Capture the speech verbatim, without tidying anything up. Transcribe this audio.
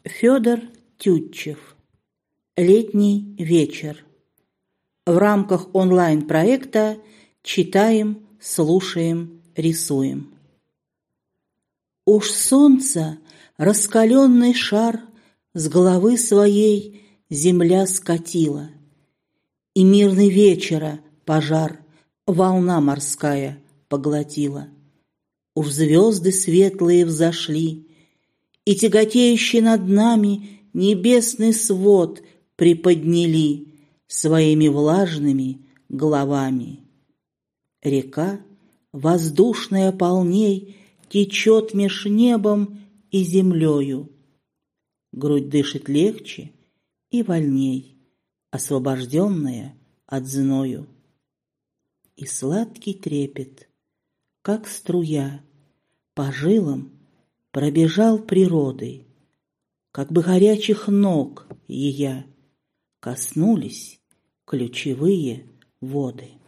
Федор Тютчев. Летний вечер. В рамках онлайн-проекта «Читаем, слушаем, рисуем». Уж солнце, раскаленный шар, с головы своей земля скатила, и мирный вечера пожар волна морская поглотила. Уж звезды светлые взошли, и тяготеющий над нами небесный свод приподняли своими влажными головами. Река, воздушная полней, течет меж небом и землею. Грудь дышит легче и вольней, освобожденная от зною. И сладкий трепет, как струя, по жилам пробежал природой, как бы горячих ног ея коснулись ключевые воды.